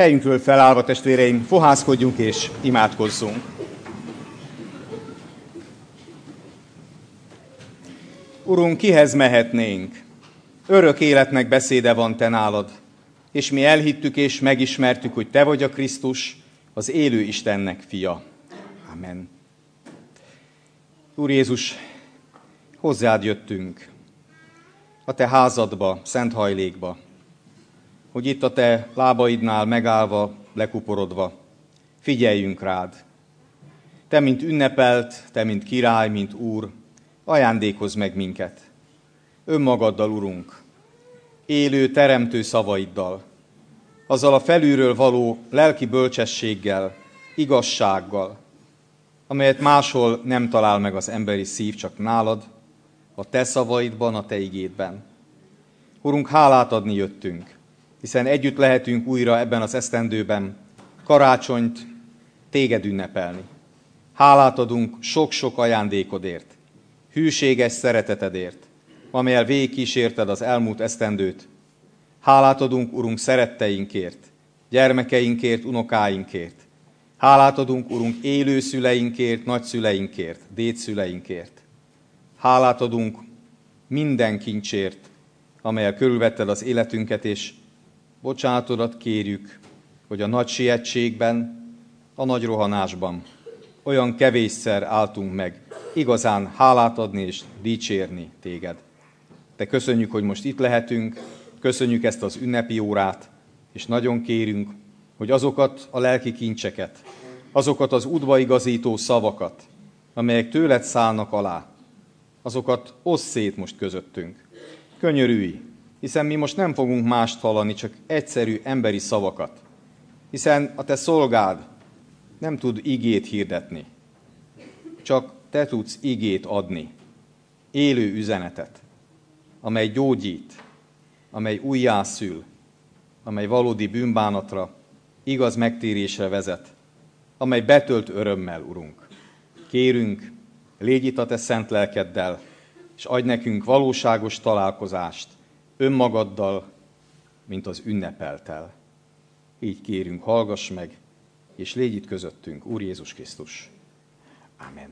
Helyünkről felállva, testvéreim, fohászkodjunk és imádkozzunk. Urunk, kihez mehetnénk? Örök életnek beszéde van te nálad, és mi elhittük és megismertük, hogy te vagy a Krisztus, az élő Istennek fia. Amen. Úr Jézus, hozzád jöttünk, a te házadba, szent hajlékba, hogy itt a te lábaidnál megállva, lekuporodva, figyeljünk rád. Te, mint ünnepelt, te, mint király, mint úr, ajándékozz meg minket. Önmagaddal, Urunk, élő, teremtő szavaiddal, azzal a felülről való lelki bölcsességgel, igazsággal, amelyet máshol nem talál meg az emberi szív, csak nálad, a te szavaidban, a te igédben. Urunk, hálát adni jöttünk, hiszen együtt lehetünk újra ebben az esztendőben karácsonyt téged ünnepelni. Hálát adunk sok-sok ajándékodért, hűséges szeretetedért, amelyel végigkísérted az elmúlt esztendőt. Hálát adunk, Urunk, szeretteinkért, gyermekeinkért, unokáinkért. Hálát adunk, Urunk, élő szüleinkért, nagyszüleinkért, dédszüleinkért. Hálát adunk minden kincsért, amelyel körülvetted az életünket, és bocsánatodat kérjük, hogy a nagy sietségben, a nagy rohanásban olyan kevésszer álltunk meg, igazán hálát adni és dicsérni téged. Te köszönjük, hogy most itt lehetünk, köszönjük ezt az ünnepi órát, és nagyon kérünk, hogy azokat a lelki kincseket, azokat az udvaigazító szavakat, amelyek tőled szállnak alá, azokat oszd szét most közöttünk. Könyörülj, hiszen mi most nem fogunk mást hallani, csak egyszerű emberi szavakat. Hiszen a te szolgád nem tud igét hirdetni, csak te tudsz igét adni, élő üzenetet, amely gyógyít, amely újjászül, amely valódi bűnbánatra, igaz megtérésre vezet, amely betölt örömmel, Urunk. Kérünk, légy itt a te szent lelkeddel, és adj nekünk valóságos találkozást önmagaddal, mint az ünnepeltel. Így kérünk, hallgass meg, és légy itt közöttünk, Úr Jézus Krisztus. Amen.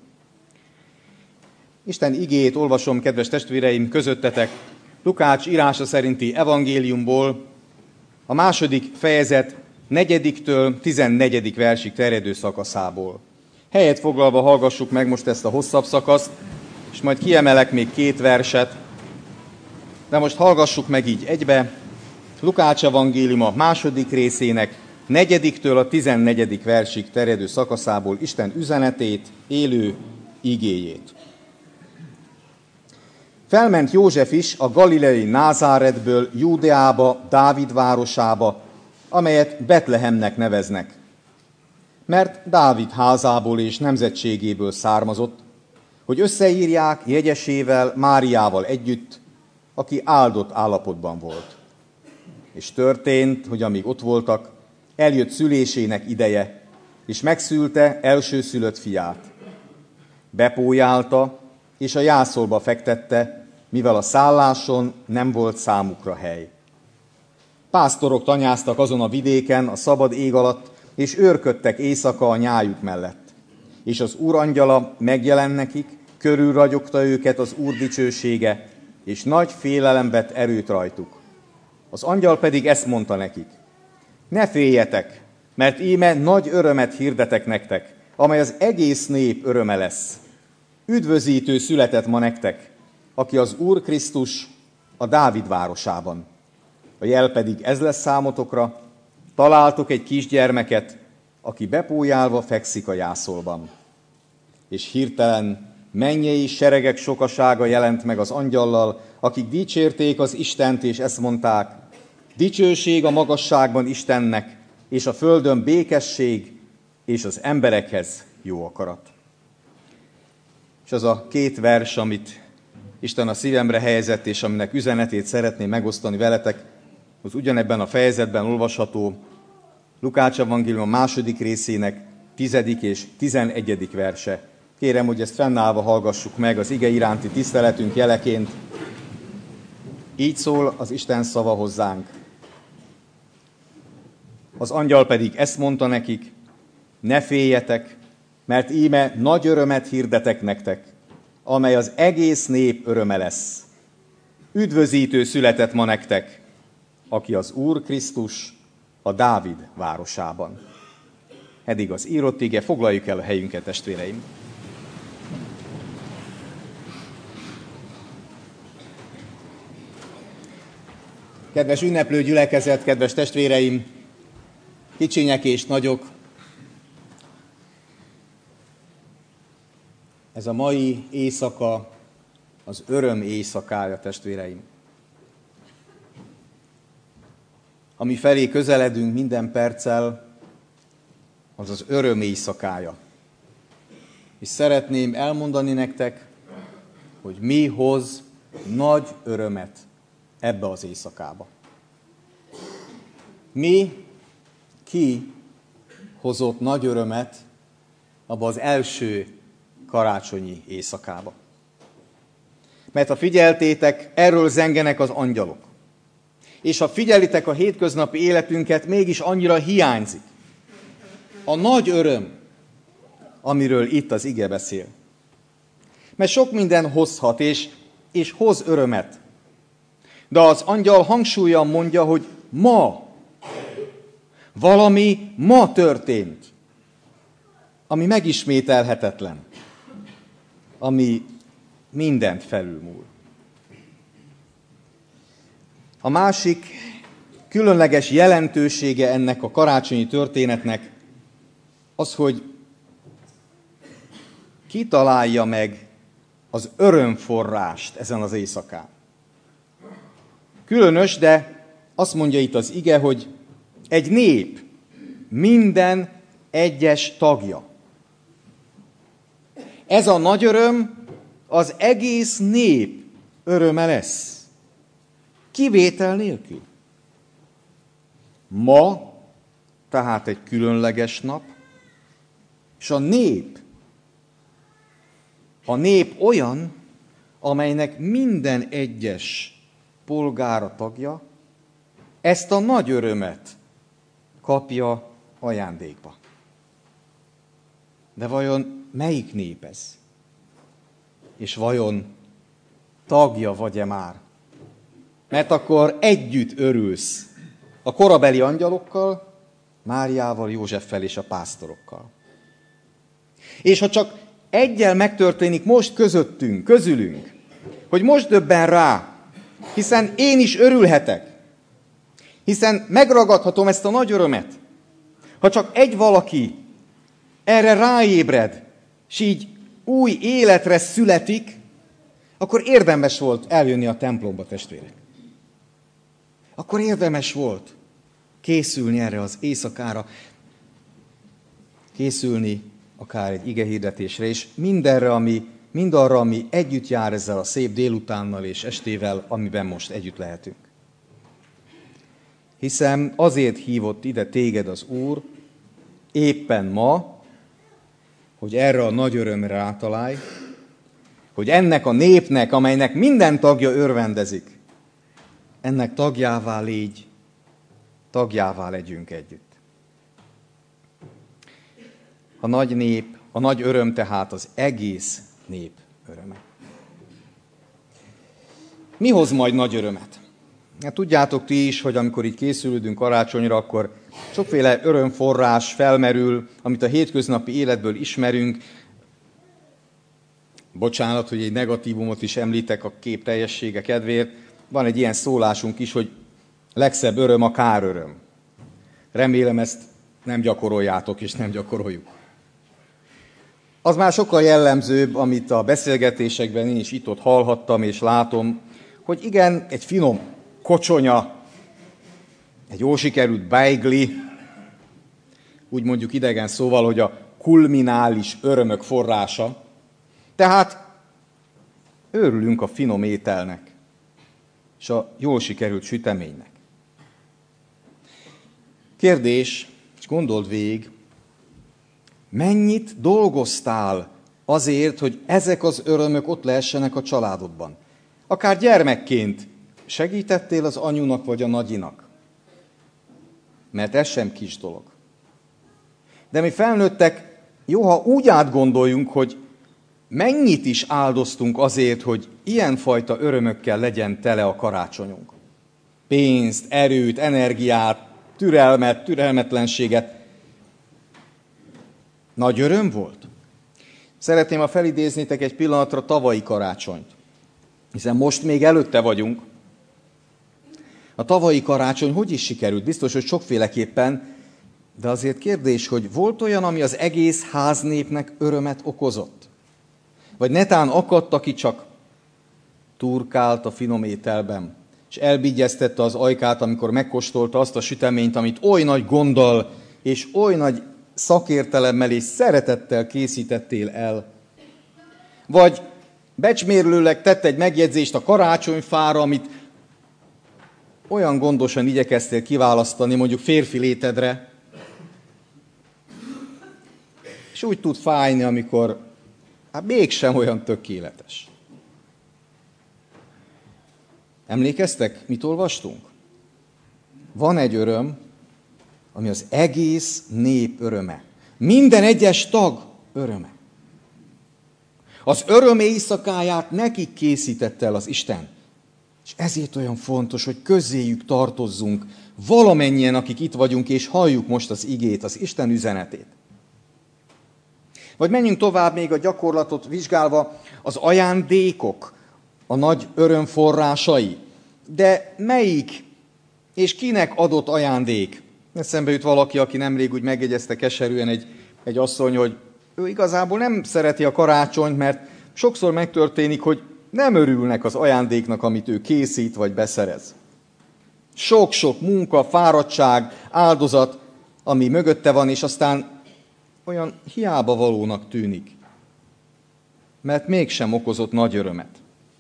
Isten igéjét olvasom, kedves testvéreim, közöttetek Lukács írása szerinti evangéliumból, a 2. fejezet 4-től 14. versig terjedő szakaszából. Helyet foglalva hallgassuk meg most ezt a hosszabb szakaszt, és majd kiemelek még 2 verset, de most hallgassuk meg így egybe Lukács evangéliuma 2. részének 4-től a 14. versig terjedő szakaszából Isten üzenetét, élő igéjét. Felment József is a galileai Názáretből Júdeába, Dávid városába, amelyet Betlehemnek neveznek, mert Dávid házából és nemzetségéből származott, hogy összeírják jegyesével, Máriával együtt, aki áldott állapotban volt. És történt, hogy amíg ott voltak, eljött szülésének ideje, és megszülte elsőszülött fiát. Bepójálta, és a jászolba fektette, mivel a szálláson nem volt számukra hely. Pásztorok tanyáztak azon a vidéken, a szabad ég alatt, és őrködtek éjszaka a nyájuk mellett. És az Úr angyala megjelent nekik, körülragyogta őket az Úr dicsősége, és nagy félelem vett erőt rajtuk. Az angyal pedig ezt mondta nekik: ne féljetek, mert íme nagy örömet hirdetek nektek, amely az egész nép öröme lesz. Üdvözítő született ma nektek, aki az Úr Krisztus a Dávid városában. A jel pedig ez lesz számotokra: találtok egy kisgyermeket, aki bepójálva fekszik a jászolban. És hirtelen mennyei seregek sokasága jelent meg az angyallal, akik dicsérték az Istent, és ezt mondták: dicsőség a magasságban Istennek, és a földön békesség, és az emberekhez jó akarat. És az a 2 vers, amit Isten a szívemre helyezett, és aminek üzenetét szeretném megosztani veletek, az ugyanebben a fejezetben olvasható, Lukács evangélium 2. részének 10. és 11. verse. Kérem, hogy ezt fennállva hallgassuk meg az ige iránti tiszteletünk jeleként. Így szól az Isten szava hozzánk. Az angyal pedig ezt mondta nekik: ne féljetek, mert íme nagy örömet hirdetek nektek, amely az egész nép öröme lesz. Üdvözítő született ma nektek, aki az Úr Krisztus a Dávid városában. Eddig az írott ige, foglaljuk el a helyünket, testvéreim. Kedves ünneplő gyülekezet, kedves testvéreim, kicsinyek és nagyok, ez a mai éjszaka az öröm éjszakája, testvéreim. Ami felé közeledünk minden perccel, az az öröm éjszakája. És szeretném elmondani nektek, hogy mi hoz nagy örömet ebbe az éjszakába. Ki hozott nagy örömet abba az első karácsonyi éjszakába? Mert ha figyeltétek, erről zengenek az angyalok. És ha figyelitek a hétköznapi életünket, mégis annyira hiányzik a nagy öröm, amiről itt az ige beszél. Mert sok minden hozhat, és hoz örömet. De az angyal hangsúlyan mondja, hogy valami ma történt, ami megismételhetetlen, ami mindent felülmúl. A másik különleges jelentősége ennek a karácsonyi történetnek az, hogy kitalálja meg az örömforrást ezen az éjszakán. Különös, de azt mondja itt az ige, hogy egy nép minden egyes tagja. Ez a nagy öröm az egész nép öröme lesz. Kivétel nélkül. Ma tehát egy különleges nap, és a nép olyan, amelynek minden egyes polgára tagja ezt a nagy örömet kapja ajándékba. De vajon melyik nép ez? És vajon tagja vagy-e már? Mert akkor együtt örülsz a korabeli angyalokkal, Máriával, Józseffel és a pásztorokkal. És ha csak egyel megtörténik most közülünk, hogy most döbben rá, hiszen én is örülhetek, hiszen megragadhatom ezt a nagy örömet. Ha csak egy valaki erre ráébred, és így új életre születik, akkor érdemes volt eljönni a templomba, testvérek. Akkor érdemes volt készülni erre az éjszakára, készülni akár egy igehirdetésre, és mindarra, ami együtt jár ezzel a szép délutánnal és estével, amiben most együtt lehetünk. Hiszen azért hívott ide téged az Úr, éppen ma, hogy erre a nagy örömre rátalálj, hogy ennek a népnek, amelynek minden tagja örvendezik, ennek tagjává légy, tagjává legyünk együtt. A nagy nép, a nagy öröm tehát az egész nép öröme. Mi hoz majd nagy örömet? Hát tudjátok ti is, hogy amikor így készülődünk karácsonyra, akkor sokféle örömforrás felmerül, amit a hétköznapi életből ismerünk. Bocsánat, hogy egy negatívumot is említek a kép teljessége kedvéért. Van egy ilyen szólásunk is, hogy legszebb öröm a káröröm. Remélem ezt nem gyakoroljátok és nem gyakoroljuk. Az már sokkal jellemzőbb, amit a beszélgetésekben én is itt-ott hallhattam és látom, hogy igen, egy finom kocsonya, egy jól sikerült beigli, úgy mondjuk idegen szóval, hogy a kulminális örömök forrása. Tehát örülünk a finom ételnek és a jól sikerült süteménynek. Kérdés, és gondold végig, mennyit dolgoztál azért, hogy ezek az örömök ott lehessenek a családodban? Akár gyermekként segítettél az anyunak vagy a nagyinak? mert ez sem kis dolog. De mi felnőttek, jó, ha úgy átgondoljunk, hogy mennyit is áldoztunk azért, hogy ilyenfajta örömökkel legyen tele a karácsonyunk. Pénzt, erőt, energiát, türelmet, türelmetlenséget. Nagy öröm volt? Szeretném, ha felidéznétek egy pillanatra tavalyi karácsonyt, hiszen most még előtte vagyunk. A tavalyi karácsony hogy is sikerült? Biztos, hogy sokféleképpen, de azért kérdés, hogy volt olyan, ami az egész háznépnek örömet okozott? Vagy netán akadt, aki csak turkált a finom ételben, és elbigyeztette az ajkát, amikor megkóstolta azt a süteményt, amit oly nagy gonddal és oly nagy szakértelemmel és szeretettel készítettél el. Vagy becsmérlőleg tett egy megjegyzést a karácsonyfára, amit olyan gondosan igyekeztél kiválasztani, mondjuk férfi létedre, és úgy tud fájni, amikor mégsem olyan tökéletes. Emlékeztek, mit olvastunk? Van egy öröm, ami az egész nép öröme. Minden egyes tag öröme. Az öröm éjszakáját nekik készítette el az Isten. És ezért olyan fontos, hogy közéjük tartozzunk valamennyien, akik itt vagyunk, és halljuk most az igét, az Isten üzenetét. Vagy menjünk tovább még a gyakorlatot vizsgálva, az ajándékok, a nagy öröm forrásai. De melyik és kinek adott ajándék? Eszembe jut valaki, aki nemrég úgy megjegyezte keserűen egy asszony, hogy ő igazából nem szereti a karácsonyt, mert sokszor megtörténik, hogy nem örülnek az ajándéknak, amit ő készít vagy beszerez. Sok-sok munka, fáradtság, áldozat, ami mögötte van, és aztán olyan hiába valónak tűnik, mert mégsem okozott nagy örömet.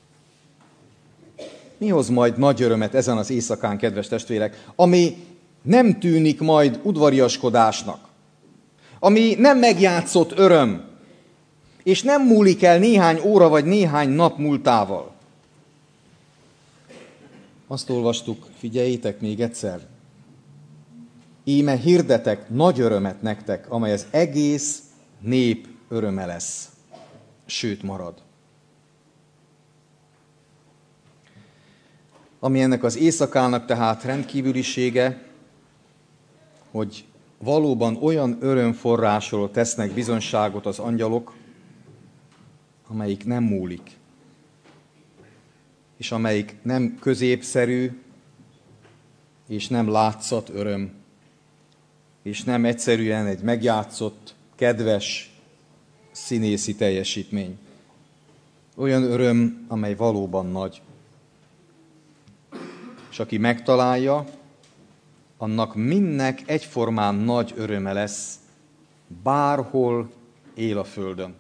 Mi hoz majd nagy örömet ezen az éjszakán, kedves testvérek, ami nem tűnik majd udvariaskodásnak, ami nem megjátszott öröm, és nem múlik el néhány óra vagy néhány nap múltával. Azt olvastuk, figyeljétek még egyszer. Íme hirdetek nagy örömet nektek, amely az egész nép öröme lesz, sőt marad. Ami ennek az éjszakának tehát rendkívülisége, hogy valóban olyan örömforrásról tesznek bizonyságot az angyalok, amelyik nem múlik, és amelyik nem középszerű, és nem látszat öröm, és nem egyszerűen egy megjátszott, kedves, színészi teljesítmény. Olyan öröm, amely valóban nagy. És aki megtalálja, annak mindnek egyformán nagy öröme lesz, bárhol él a földön.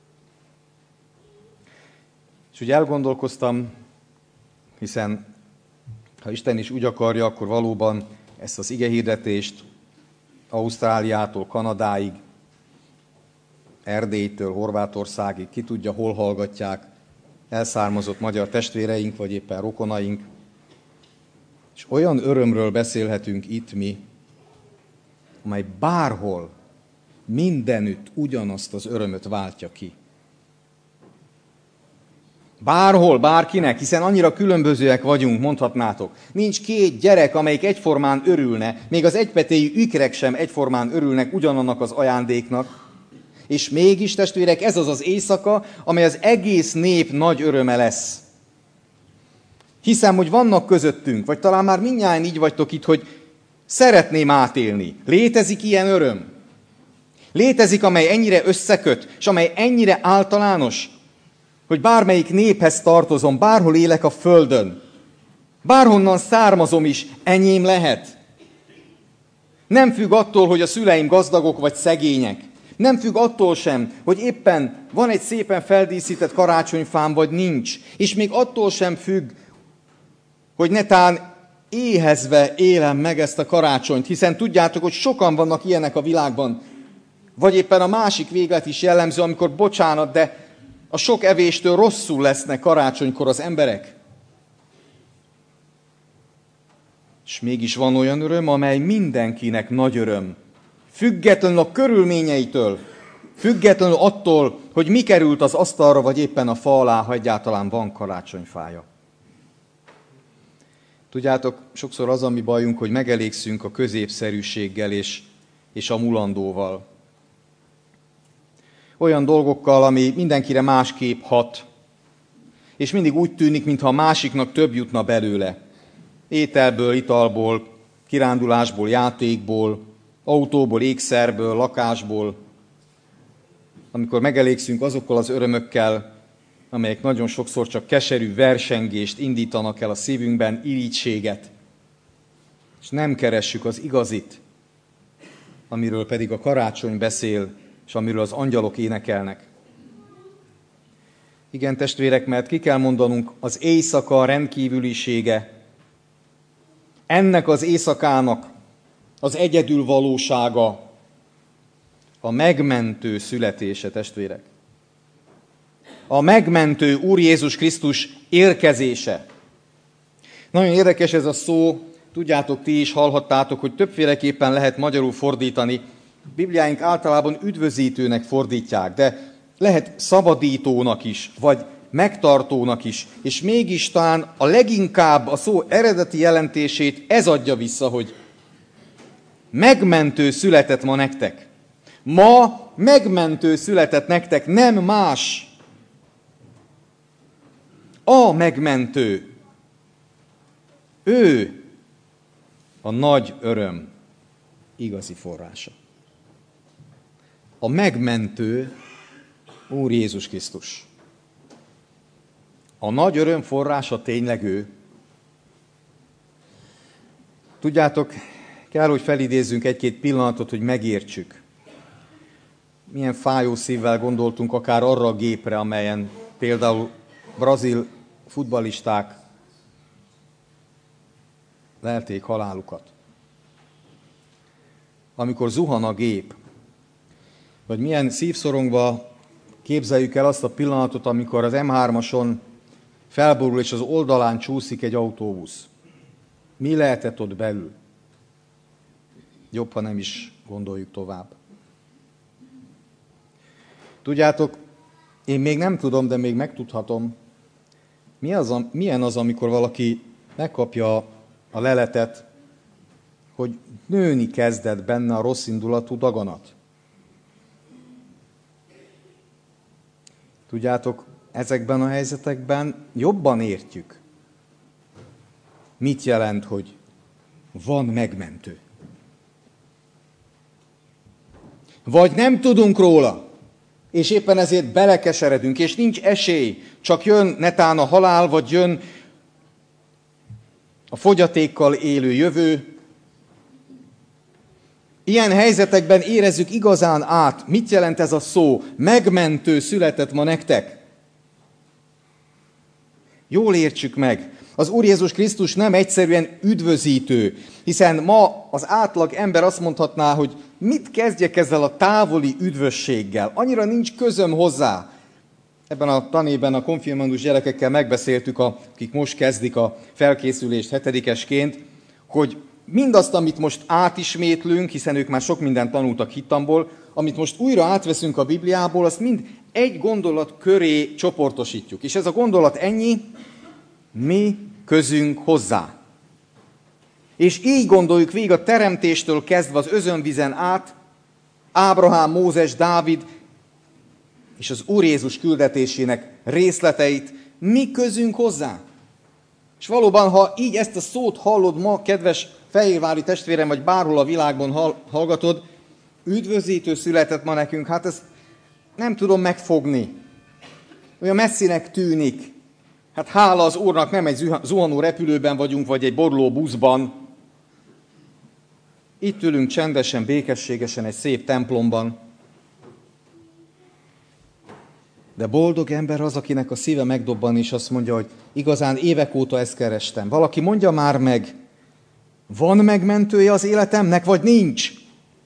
És úgy elgondolkoztam, hiszen ha Isten is úgy akarja, akkor valóban ezt az igehirdetést Ausztráliától Kanadáig, Erdélytől Horvátországig, ki tudja, hol hallgatják elszármazott magyar testvéreink, vagy éppen rokonaink. És olyan örömről beszélhetünk itt mi, amely bárhol, mindenütt ugyanazt az örömöt váltja ki. Bárhol, bárkinek, hiszen annyira különbözőek vagyunk, mondhatnátok. Nincs két gyerek, amelyik egyformán örülne, még az egypetéjű ikrek sem egyformán örülnek ugyanannak az ajándéknak. És mégis, testvérek, ez az az éjszaka, amely az egész nép nagy öröme lesz. Hiszem, hogy vannak közöttünk, vagy talán már mindnyájan így vagytok itt, hogy szeretném átélni. Létezik ilyen öröm? Létezik, amely ennyire összeköt, és amely ennyire általános, hogy bármelyik néphez tartozom, bárhol élek a földön, bárhonnan származom is, enyém lehet. Nem függ attól, hogy a szüleim gazdagok vagy szegények. Nem függ attól sem, hogy éppen van egy szépen feldíszített karácsonyfám, vagy nincs. És még attól sem függ, hogy netán éhezve élem meg ezt a karácsonyt, hiszen tudjátok, hogy sokan vannak ilyenek a világban. Vagy éppen a másik véglet is jellemző, amikor bocsánat, de a sok evéstől rosszul lesznek karácsonykor az emberek. És mégis van olyan öröm, amely mindenkinek nagy öröm. Függetlenül a körülményeitől, függetlenül attól, hogy mi került az asztalra, vagy éppen a fa alá, ha egyáltalán van karácsonyfája. Tudjátok, sokszor az a mi bajunk, hogy megelégszünk a középszerűséggel és a mulandóval. Olyan dolgokkal, ami mindenkire másképp hat, és mindig úgy tűnik, mintha a másiknak több jutna belőle. Ételből, italból, kirándulásból, játékból, autóból, ékszerből, lakásból. Amikor megelégszünk azokkal az örömökkel, amelyek nagyon sokszor csak keserű versengést indítanak el a szívünkben, irítséget, és nem keressük az igazit, amiről pedig a karácsony beszél, és amiről az angyalok énekelnek. Igen, testvérek, mert ki kell mondanunk, az éjszaka rendkívülisége, ennek az éjszakának az egyedül valósága, a megmentő születése, testvérek. A megmentő Úr Jézus Krisztus érkezése. Nagyon érdekes ez a szó, tudjátok, ti is hallhattátok, hogy többféleképpen lehet magyarul fordítani. Bibliáink általában üdvözítőnek fordítják, de lehet szabadítónak is, vagy megtartónak is, és mégis talán a leginkább a szó eredeti jelentését ez adja vissza, hogy megmentő született ma nektek. Ma megmentő született nektek, nem más. A megmentő. Ő a nagy öröm igazi forrása. A megmentő Úr Jézus Krisztus. A nagy öröm forrása tényleg ő. Tudjátok, kell, hogy felidézzünk egy-két pillanatot, hogy megértsük. Milyen fájó szívvel gondoltunk akár arra a gépre, amelyen például brazil futballisták lelték halálukat. Amikor zuhan a gép, vagy milyen szívszorongva képzeljük el azt a pillanatot, amikor az M3-ason felborul és az oldalán csúszik egy autóbusz. Mi lehetett ott belül? Jobb, ha nem is gondoljuk tovább. Tudjátok, én még nem tudom, de még megtudhatom, milyen az, amikor valaki megkapja a leletet, hogy nőni kezdett benne a rosszindulatú daganat. Tudjátok, ezekben a helyzetekben jobban értjük, mit jelent, hogy van megmentő. Vagy nem tudunk róla, és éppen ezért belekeseredünk, és nincs esély, csak jön netán a halál, vagy jön a fogyatékkal élő jövő. Ilyen helyzetekben érezzük igazán át, mit jelent ez a szó, megmentő született ma nektek. Jól értsük meg, az Úr Jézus Krisztus nem egyszerűen üdvözítő, hiszen ma az átlag ember azt mondhatná, hogy mit kezdjek ezzel a távoli üdvösséggel, annyira nincs közöm hozzá. Ebben a tanében a konfirmandus gyerekekkel megbeszéltük, akik most kezdik a felkészülést hetedikesként, hogy mindazt, amit most átismétlünk, hiszen ők már sok mindent tanultak hittamból, amit most újra átveszünk a Bibliából, azt mind egy gondolat köré csoportosítjuk. És ez a gondolat ennyi, mi közünk hozzá. És így gondoljuk végig a teremtéstől kezdve az özönvizen át, Ábrahám, Mózes, Dávid és az Úr Jézus küldetésének részleteit, mi közünk hozzá. És valóban, ha így ezt a szót hallod ma, kedves fehérvári testvérem, vagy bárhol a világban hallgatod, üdvözítő született ma nekünk, hát ezt nem tudom megfogni. Olyan messzinek tűnik. Hát hála az Úrnak, nem egy zuhanó repülőben vagyunk, vagy egy boruló buszban. Itt ülünk csendesen, békességesen egy szép templomban. De boldog ember az, akinek a szíve megdobban, és azt mondja, hogy igazán évek óta ezt kerestem. Valaki mondja már meg, van megmentője az életemnek, vagy nincs?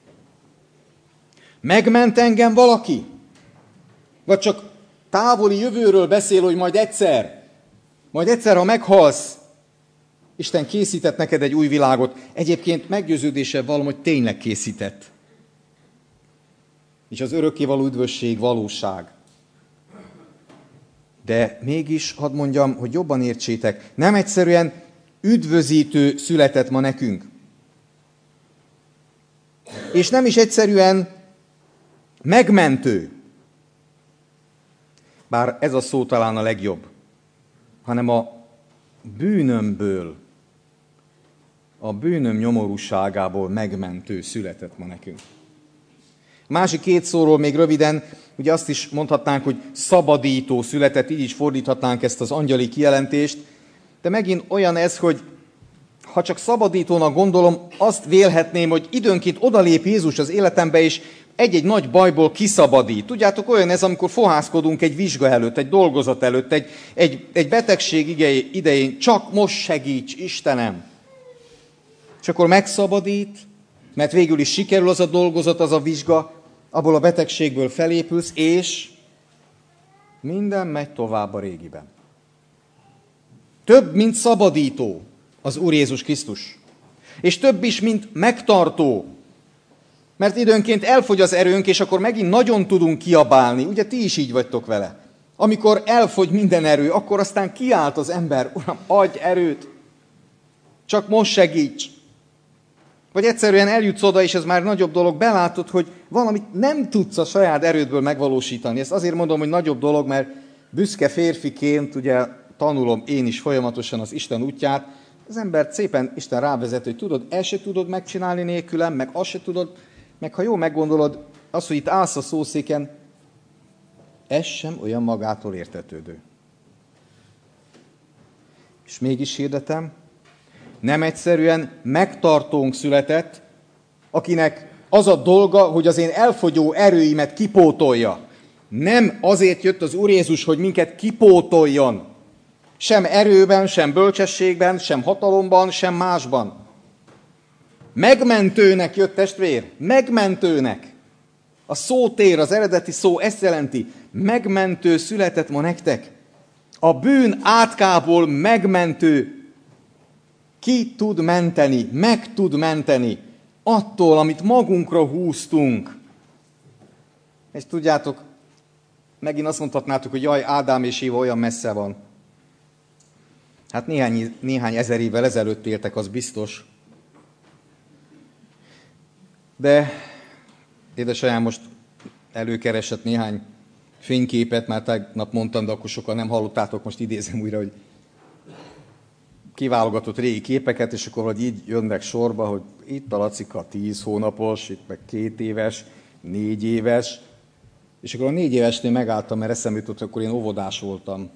Megment engem valaki? Vagy csak távoli jövőről beszél, hogy majd egyszer, ha meghalsz, Isten készített neked egy új világot. Egyébként meggyőződéssel vallom, hogy tényleg készített. És az örökkévaló üdvösség valóság. De mégis, hadd mondjam, hogy jobban értsétek, nem egyszerűen üdvözítő született ma nekünk. És nem is egyszerűen megmentő. Bár ez a szó talán a legjobb. Hanem a bűnömből, a bűnöm nyomorúságából megmentő született ma nekünk. A másik két szóról még röviden, ugye azt is mondhatnánk, hogy szabadító született, így is fordíthatnánk ezt az angyali kijelentést, de megint olyan ez, hogy ha csak szabadítónak gondolom, azt vélhetném, hogy időnként odalép Jézus az életembe, és egy-egy nagy bajból kiszabadít. Tudjátok, olyan ez, amikor fohászkodunk egy vizsga előtt, egy dolgozat előtt, egy betegség idején, csak most segíts, Istenem! És akkor megszabadít, mert végül is sikerül az a dolgozat, az a vizsga, abból a betegségből felépülsz, és minden megy tovább a régiben. Több, mint szabadító az Úr Jézus Krisztus. És több is, mint megtartó. Mert időnként elfogy az erőnk, és akkor megint nagyon tudunk kiabálni. Ugye ti is így vagytok vele. Amikor elfogy minden erő, akkor aztán kiált az ember, Uram, adj erőt, csak most segíts. Vagy egyszerűen eljutsz oda, és ez már nagyobb dolog, belátod, hogy valamit nem tudsz a saját erődből megvalósítani. Ezt azért mondom, hogy nagyobb dolog, mert büszke férfiként, ugye tanulom én is folyamatosan az Isten útját, az ember szépen Isten rávezet, hogy tudod, ezt se tudod megcsinálni nélkülem, meg azt se tudod, meg ha jól meggondolod, az, hogy itt állsz a szószéken, ez sem olyan magától értetődő. És mégis hirdetem, nem egyszerűen megtartónk született, akinek az a dolga, hogy az én elfogyó erőimet kipótolja. Nem azért jött az Úr Jézus, hogy minket kipótoljon. Sem erőben, sem bölcsességben, sem hatalomban, sem másban. Megmentőnek jött, testvér, megmentőnek. A szótér, az eredeti szó ezt jelenti. Megmentő született ma nektek. A bűn átkából megmentő ki tud menteni, meg tud menteni attól, amit magunkra húztunk. És tudjátok, megint azt mondhatnátok, hogy jaj, Ádám és Éva olyan messze van. Hát néhány ezer évvel ezelőtt éltek, az biztos. De édesanyám most előkeresett néhány fényképet, már tegnap mondtam, de akkor sokan nem hallottátok, most idézem újra, hogy kiválogatott régi képeket, és akkor vagy így jönnek sorba, hogy itt a Lacika 10 hónapos, itt meg 2 éves, 4 éves, és akkor a 4 évesnél megálltam, mert eszembe jutott, akkor én óvodás voltam.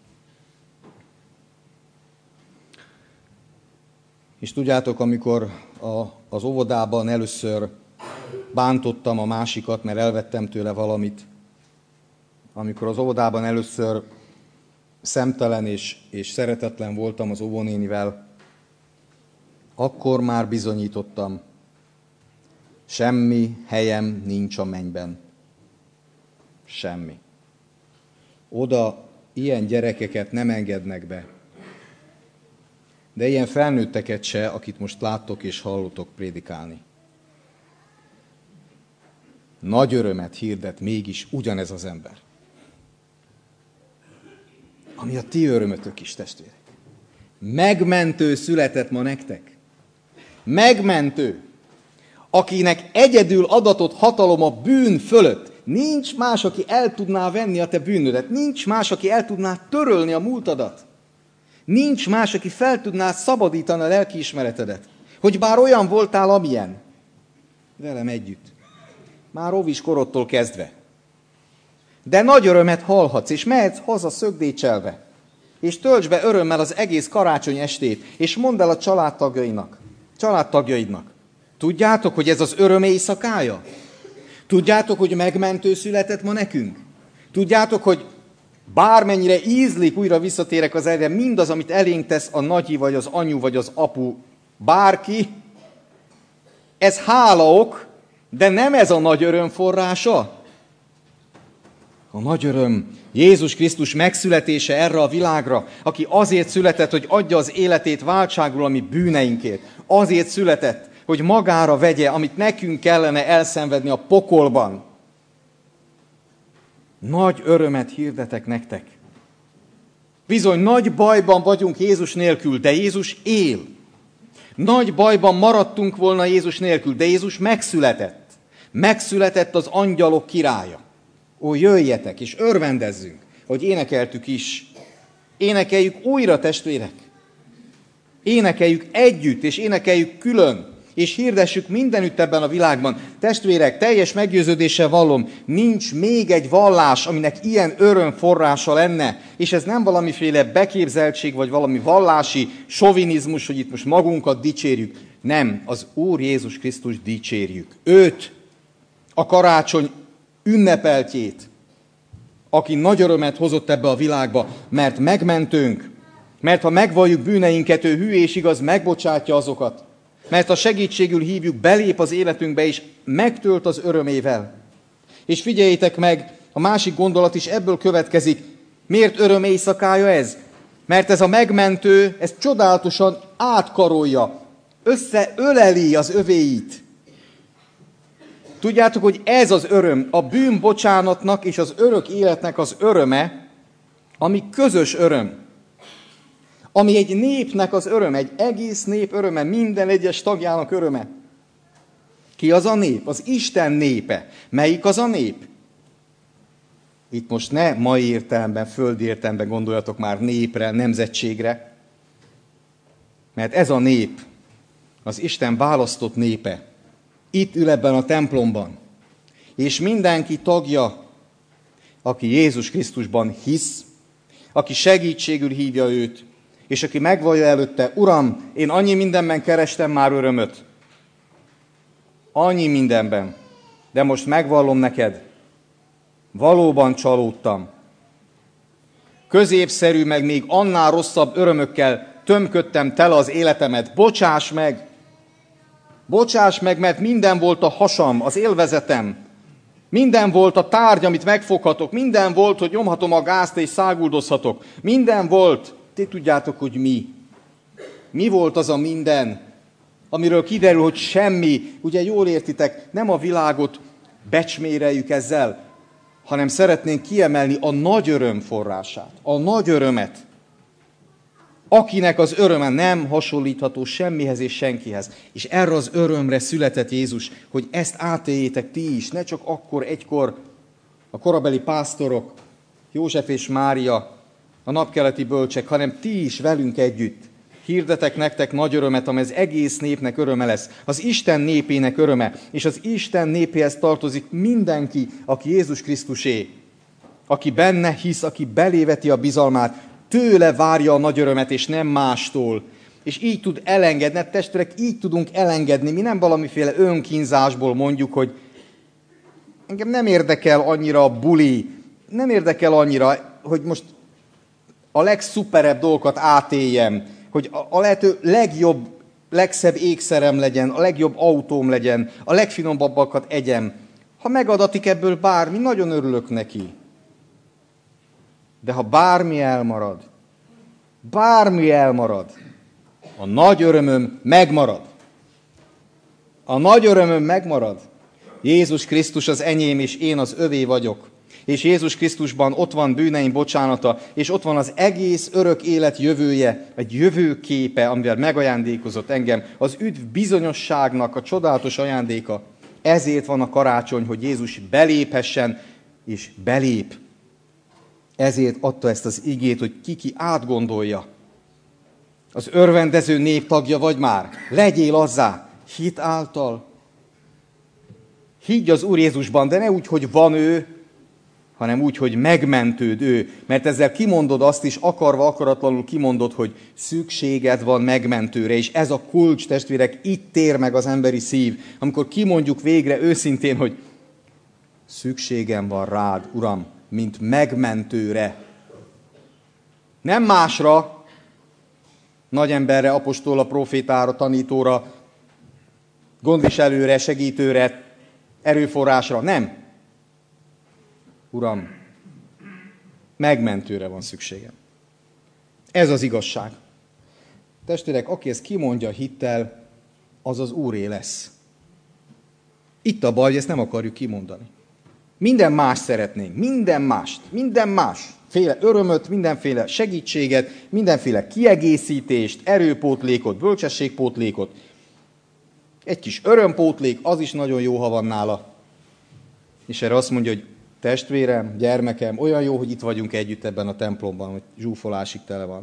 És tudjátok, amikor az óvodában először bántottam a másikat, mert elvettem tőle valamit, amikor az óvodában először szemtelen és szeretetlen voltam az óvónénivel, akkor már bizonyítottam, semmi helyem nincs a mennyben. Semmi. Oda ilyen gyerekeket nem engednek be. De ilyen felnőtteket se, akit most láttok és hallotok prédikálni. Nagy örömet hirdet mégis ugyanez az ember. Ami a ti örömötök is, testvérek. Megmentő született ma nektek. Megmentő. Akinek egyedül adatott hatalom a bűn fölött. Nincs más, aki el tudná venni a te bűnödet. Nincs más, aki el tudná törölni a múltadat. Nincs más, aki fel tudná szabadítani a lelkiismeretedet. Hogy bár olyan voltál, amilyen. Velem együtt. Már óvis korodtól kezdve. De nagy örömet hallhatsz, és mehetsz haza szögdécselve. És töltsd be örömmel az egész karácsony estét, és mondd el a családtagjaidnak. Tudjátok, hogy ez az öröm éjszakája? Tudjátok, hogy megmentő született ma nekünk? Tudjátok, hogy bármennyire ízlik, újra visszatérek az erre, mindaz, amit elénk tesz a nagyi, vagy az anyu, vagy az apu, bárki, ez hálaok, de nem ez a nagy öröm forrása, A nagy öröm Jézus Krisztus megszületése erre a világra, aki azért született, hogy adja az életét váltságul a mi bűneinkért. Azért született, hogy magára vegye, amit nekünk kellene elszenvedni a pokolban. Nagy örömet hirdetek nektek. Bizony, nagy bajban vagyunk Jézus nélkül, de Jézus él. Nagy bajban maradtunk volna Jézus nélkül, de Jézus megszületett. Megszületett az angyalok királya. Ó, jöjjetek és örvendezzünk, hogy énekeltük is. Énekeljük újra, testvérek. Énekeljük együtt, és énekeljük külön, és hirdessük mindenütt ebben a világban. Testvérek, teljes meggyőződéssel vallom, nincs még egy vallás, aminek ilyen örömforrása lenne, és ez nem valamiféle beképzeltség, vagy valami vallási sovinizmus, hogy itt most magunkat dicsérjük. Nem, az Úr Jézus Krisztus dicsérjük. Őt, a karácsony ünnepeltjét, aki nagy örömet hozott ebbe a világba, mert megmentőnk, mert ha megvalljuk bűneinket, ő hű és igaz, megbocsátja azokat, mert ha segítségül hívjuk, belép az életünkbe, és megtölt az örömével. És figyeljétek meg, a másik gondolat is ebből következik. Miért öröm éjszakája ez? Mert ez a megmentő, ez csodálatosan átkarolja, összeöleli az övéit. Tudjátok, hogy ez az öröm, a bűnbocsánatnak és az örök életnek az öröme, ami közös öröm. Ami egy népnek az öröme, egy egész nép öröme, minden egyes tagjának öröme. Ki az a nép? Az Isten népe. Melyik az a nép? Itt most ne mai értelemben, földi értelemben gondoljatok már népre, nemzetségre. Mert ez a nép, az Isten választott népe. Itt ül ebben a templomban. És mindenki tagja, aki Jézus Krisztusban hisz, aki segítségül hívja őt, és aki megvallja előtte, Uram, én annyi mindenben kerestem már örömöt. Annyi mindenben. De most megvallom neked, valóban csalódtam. Középszerű, meg még annál rosszabb örömökkel tömködtem tele az életemet. Bocsáss meg! Bocsáss meg, mert minden volt a hasam, az élvezetem. Minden volt a tárgy, amit megfoghatok. Minden volt, hogy nyomhatom a gázt és száguldozhatok. Minden volt. Ti tudjátok, hogy mi. Mi volt az a minden, amiről kiderül, hogy semmi. Ugye jól értitek, nem a világot becsméreljük ezzel, hanem szeretnénk kiemelni a nagy öröm forrását, a nagy örömet. Akinek az öröme nem hasonlítható semmihez és senkihez. És erre az örömre született Jézus, hogy ezt átéljétek ti is, ne csak akkor, egykor a korabeli pásztorok, József és Mária, a napkeleti bölcsek, hanem ti is velünk együtt. Hirdetek nektek nagy örömet, amely az egész népnek öröme lesz. Az Isten népének öröme, és az Isten népéhez tartozik mindenki, aki Jézus Krisztusé, aki benne hisz, aki beléveti a bizalmát, tőle várja a nagy örömet, és nem mástól. És így tud elengedni, testvérek, így tudunk elengedni. Mi nem valamiféle önkínzásból mondjuk, hogy engem nem érdekel annyira a buli, nem érdekel annyira, hogy most a legszuperebb dolgokat átéljem, hogy a lehető legjobb, legszebb ékszerem legyen, a legjobb autóm legyen, a legfinomabbakat egyem. Ha megadatik ebből bármi, nagyon örülök neki. De ha bármi elmarad, a nagy örömöm megmarad. A nagy örömöm megmarad. Jézus Krisztus az enyém, és én az övé vagyok. És Jézus Krisztusban ott van bűneim bocsánata, és ott van az egész örök élet jövője, egy jövőképe, amivel megajándékozott engem, az üdv bizonyosságnak a csodálatos ajándéka. Ezért van a karácsony, hogy Jézus beléphessen, és belép. Ezért adta ezt az igét, hogy ki átgondolja. Az örvendező nép tagja vagy már. Legyél azzá, hit által. Higgy az Úr Jézusban, de ne úgy, hogy van ő, hanem úgy, hogy megmentőd ő. Mert ezzel kimondod azt is, akarva, akaratlanul kimondod, hogy szükséged van megmentőre. És ez a kulcs, testvérek, itt tér meg az emberi szív, amikor kimondjuk végre őszintén, hogy szükségem van rád, Uram, mint megmentőre. Nem másra, nagy emberre, apostolra, profétára, tanítóra, gondviselőre, segítőre, erőforrásra, nem. Uram, Megmentőre van szükségem. Ez az igazság. Testvérek, aki ezt kimondja hittel, az az Úré lesz. Itt a baj, hogy ezt nem akarjuk kimondani. Minden más szeretnénk, minden másféle örömöt, mindenféle segítséget, mindenféle kiegészítést, erőpótlékot, bölcsességpótlékot. Egy kis örömpótlék, az is nagyon jó, ha van nála. És erre azt mondja, hogy testvérem, gyermekem, olyan jó, hogy itt vagyunk együtt ebben a templomban, hogy zsúfolásig tele van.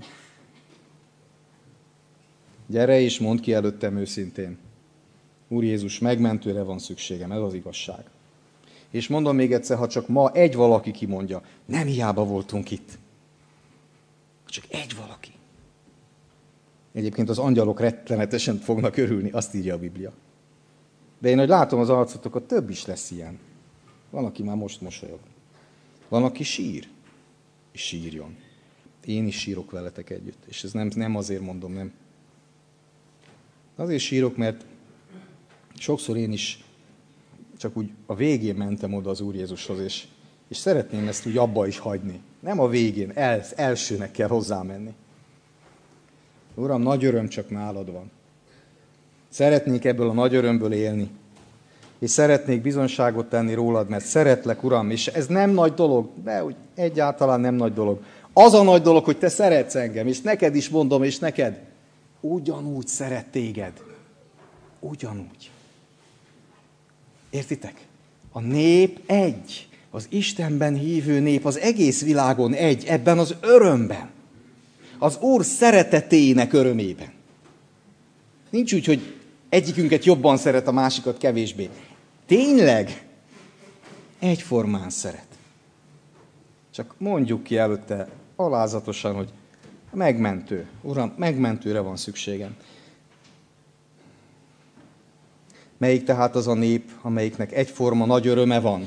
Gyere és mondd ki előttem őszintén. Úr Jézus, megmentőre van szükségem, ez az igazság. És mondom még egyszer, ha csak ma egy valaki kimondja, nem hiába voltunk itt. Csak egy valaki. Egyébként az angyalok rettenetesen fognak örülni, azt írja a Biblia. De én, hogy látom az arcotokat, több is lesz ilyen. Van, aki már most mosolyog. Van, aki sír, és sírjon. Én is sírok veletek együtt. És ez nem azért mondom, nem. Azért sírok, mert sokszor én is csak úgy a végén mentem oda az Úr Jézushoz, és szeretném ezt úgy abba is hagyni. Nem a végén, elsőnek kell hozzámenni. Uram, nagy öröm csak nálad van. Szeretnék ebből a nagy örömből élni. És szeretnék bizonyságot tenni rólad, mert szeretlek, Uram, és ez nem nagy dolog, de úgy egyáltalán nem nagy dolog. Az a nagy dolog, hogy te szeretsz engem, és neked is mondom, és neked ugyanúgy szeret téged. Ugyanúgy. Értitek? A nép egy. Az Istenben hívő nép az egész világon egy, ebben az örömben. Az Úr szeretetének örömében. Nincs úgy, hogy egyikünket jobban szeret, a másikat kevésbé. Tényleg egyformán szeret. Csak mondjuk ki előtte alázatosan, hogy megmentő. Uram, megmentőre van szükségem. Melyik tehát az a nép, amelyiknek egyforma nagy öröme van?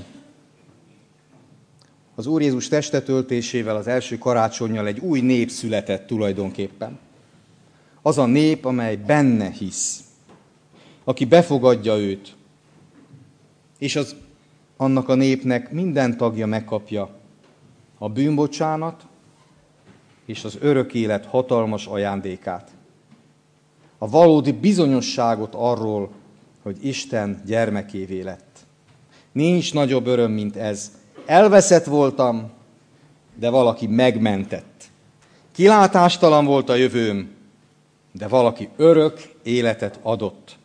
Az Úr Jézus testetöltésével, az első karácsonnyal egy új nép született tulajdonképpen. Az a nép, amely benne hisz, aki befogadja őt, és annak a népnek minden tagja megkapja a bűnbocsánat és az örök élet hatalmas ajándékát. A valódi bizonyosságot arról, hogy Isten gyermekévé lett. Nincs nagyobb öröm, mint ez. Elveszett voltam, de valaki megmentett. Kilátástalan volt a jövőm, de valaki örök életet adott.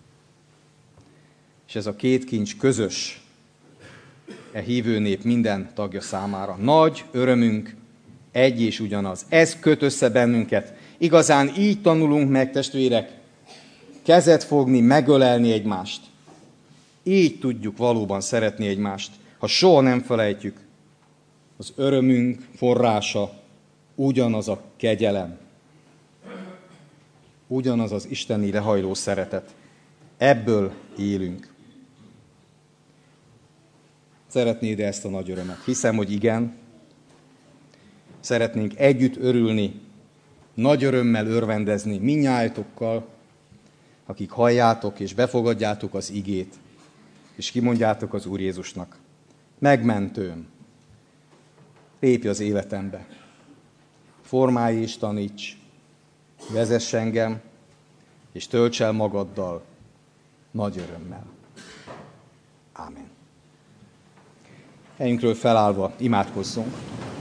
És ez a két kincs közös e hívő nép minden tagja számára. Nagy örömünk egy és ugyanaz. Ez köt össze bennünket. Igazán így tanulunk meg, testvérek, kezet fogni, megölelni egymást. Így tudjuk valóban szeretni egymást. Ha soha nem felejtjük, az örömünk forrása ugyanaz a kegyelem. Ugyanaz az isteni lehajló szeretet. Ebből élünk. Szeretnéd ezt a nagy örömet? Hiszem, hogy igen. Szeretnénk együtt örülni, nagy örömmel örvendezni mindnyájatokkal, akik halljátok és befogadjátok az igét, és kimondjátok az Úr Jézusnak: megmentőm, lépj az életembe, formálj és taníts, vezess engem, és tölts el magaddal nagy örömmel. Ámen. Helyünkről felállva imádkozzunk.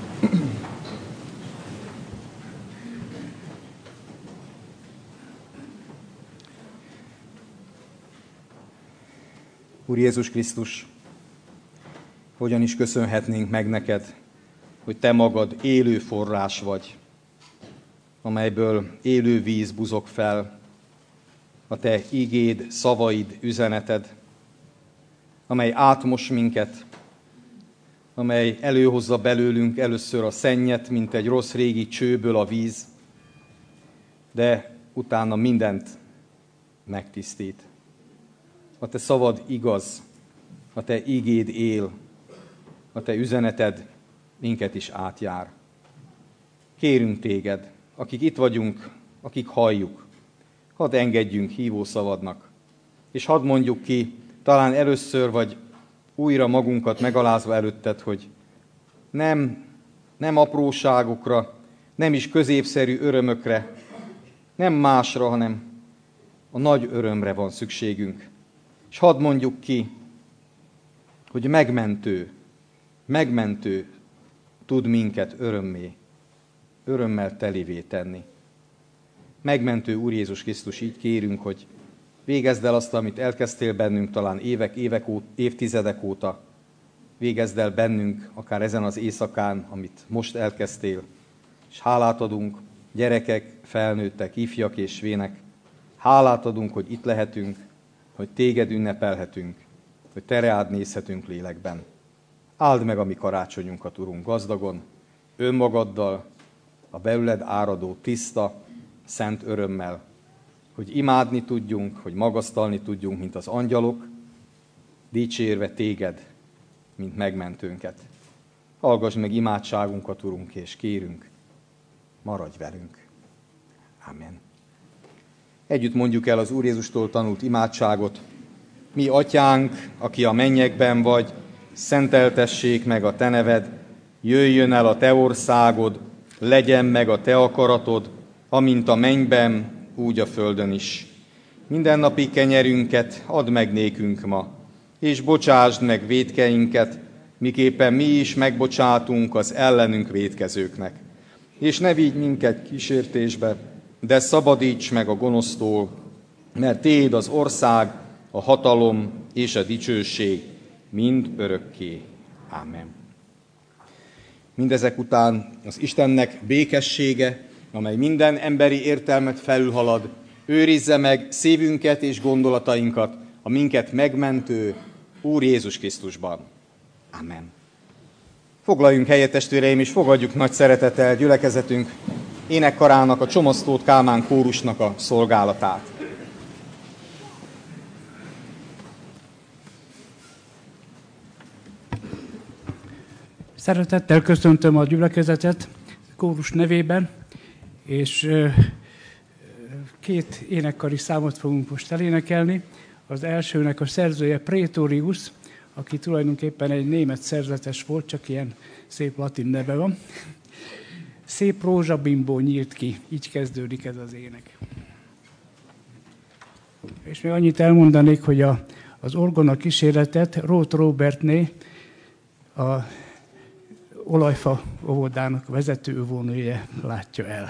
Úr Jézus Krisztus, hogyan is köszönhetnénk meg neked, hogy te magad élő forrás vagy, amelyből élő víz buzog fel, a te igéd, szavaid, üzeneted, amely átmos minket, amely előhozza belőlünk először a szennyet, mint egy rossz régi csőből a víz, de utána mindent megtisztít. A te szavad igaz, a te igéd él, a te üzeneted minket is átjár. Kérünk téged, akik itt vagyunk, akik halljuk, hadd engedjünk hívó szavadnak, és hadd mondjuk ki, talán először vagy újra magunkat megalázva előtted, hogy nem nem apróságokra, nem is középszerű örömökre, nem másra, hanem a nagy örömre van szükségünk. És hadd mondjuk ki, hogy megmentő tud minket örömmel telivé tenni. Megmentő Úr Jézus Krisztus, így kérünk, hogy végezd el azt, amit elkezdtél bennünk talán évtizedek óta. Végezd el bennünk, akár ezen az éjszakán, amit most elkezdtél. És hálát adunk, gyerekek, felnőttek, ifjak és vének. Hálát adunk, hogy itt lehetünk, hogy téged ünnepelhetünk, hogy te reád nézhetünk lélekben. Áld meg a mi karácsonyunkat, Urunk, gazdagon, önmagaddal, a belőled áradó, tiszta, szent örömmel, hogy imádni tudjunk, hogy magasztalni tudjunk, mint az angyalok, dicsérve téged, mint megmentőnket. Hallgass meg imádságunkat, Urunk, és kérünk, maradj velünk. Amen. Együtt mondjuk el az Úr Jézustól tanult imádságot. Mi, Atyánk, aki a mennyekben vagy, szenteltessék meg a te neved, jöjjön el a te országod, legyen meg a te akaratod, amint a mennyben, úgy a földön is. Mindennapi kenyerünket add meg nékünk ma, és bocsásd meg vétkeinket, miképpen mi is megbocsátunk az ellenünk vétkezőknek. És ne vigy minket kísértésbe, de szabadíts meg a gonosztól, mert tiéd az ország, a hatalom és a dicsőség mind örökké. Ámen. Mindezek után az Istennek békessége, amely minden emberi értelmet felülhalad, őrizze meg szívünket és gondolatainkat a minket megmentő Úr Jézus Krisztusban. Amen. Foglaljunk helyet, testvéreim, és fogadjuk nagy szeretettel gyülekezetünk énekkarának, a Csomasztót Kálmán kórusnak a szolgálatát. Szeretettel köszöntöm a gyülekezetet kórus nevében, és két énekkari számot fogunk most elénekelni. Az elsőnek a szerzője Praetorius, aki tulajdonképpen egy német szerzetes volt, csak ilyen szép latin neve van. Szép rózsabimbó nyílt ki, így kezdődik ez az ének. És még annyit elmondanék, hogy az orgona kíséretet Roth Robertné, a olajfa óvodának vezető óvónője látja el.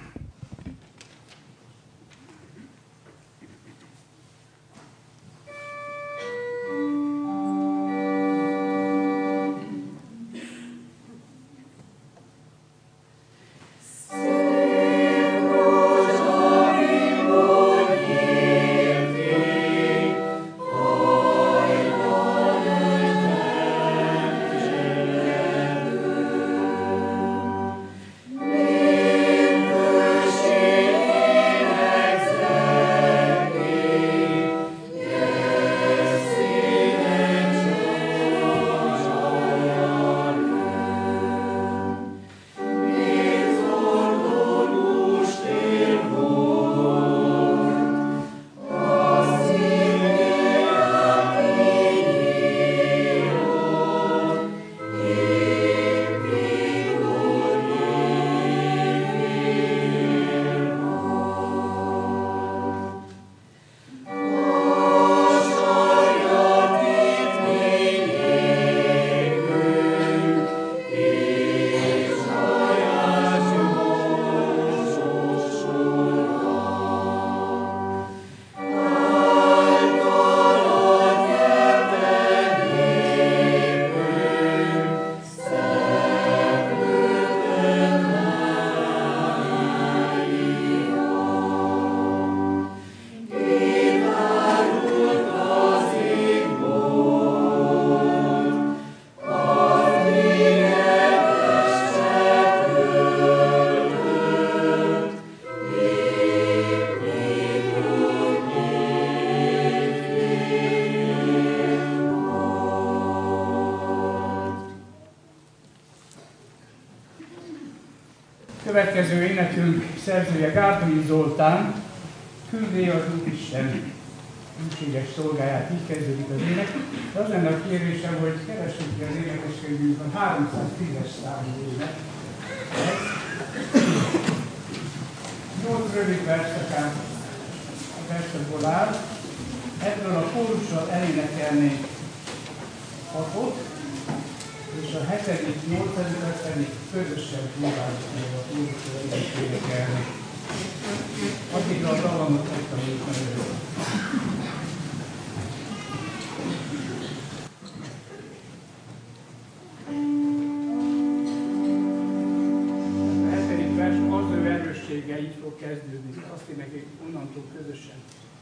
Következő énekünk szerzője Gárdonyi Zoltán, küldé az Úristen hűséges szolgáját, így kezdődik az ének. Az lenne a kérésem, hogy keressük ki az énekeskönyvünkben 310-es számú ének. 8 rövid versekből áll. Ebből a kórussal elénekelnénk 6-ot, és a 7., 8-et pedig közösen próbáljuk meg a kórussal elénekelni. Addigra a dallamot megtanuljuk meg előtt. Így fog kezdődni, azt énekeljük onnantól közösen.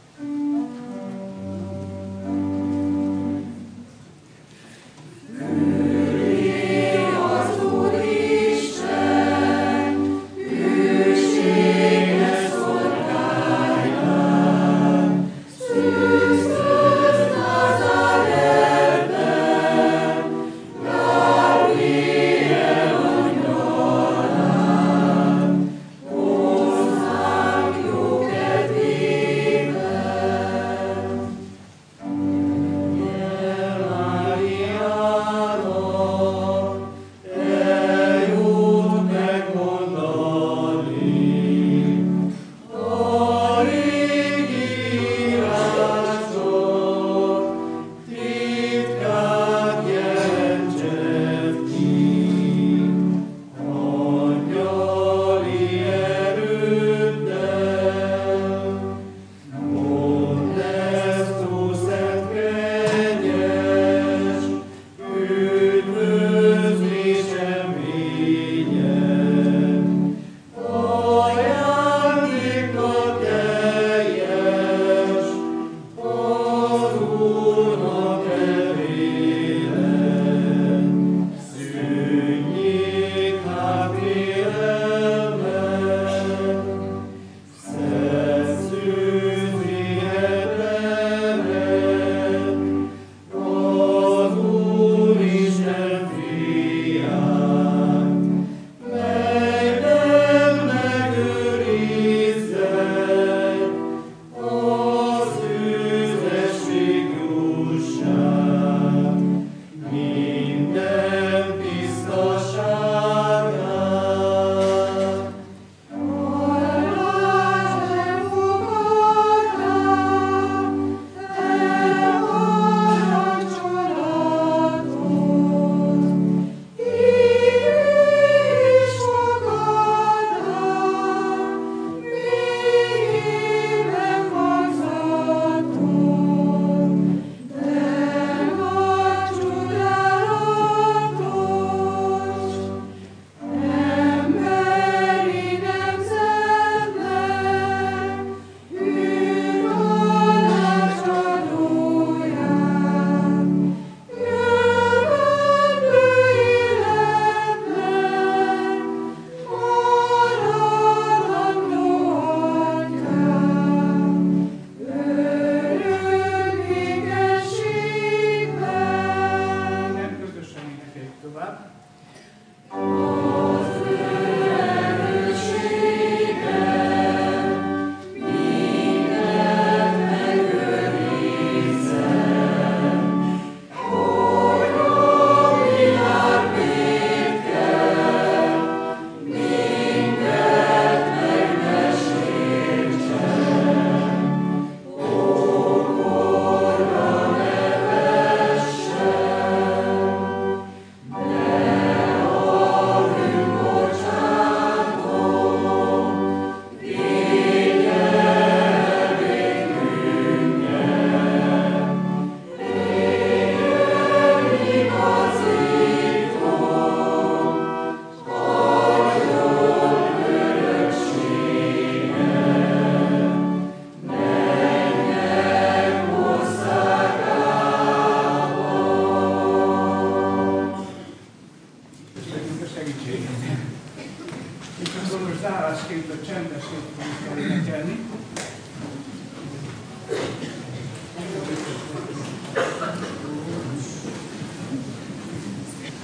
zárásként a csendesét fogjuk elénekelni.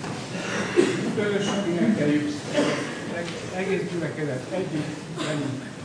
Közösen énekeljük, egész gyülekezet együtt, menjünk.